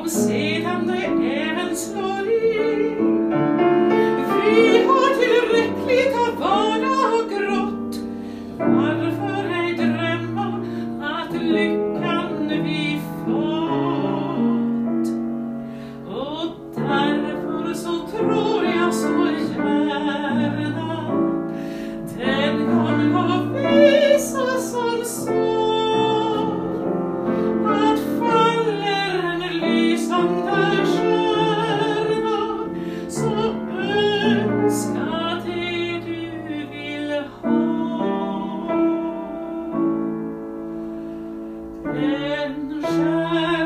som sedan det även slår i. Vi har tillräckligt av vardag och grått. Varför ej drömma att lyckan vi fått? Och därför så tror jag så gärna den kan ha visa som sår att faller en lysande stjärna så önska det du vill ha. En stjärna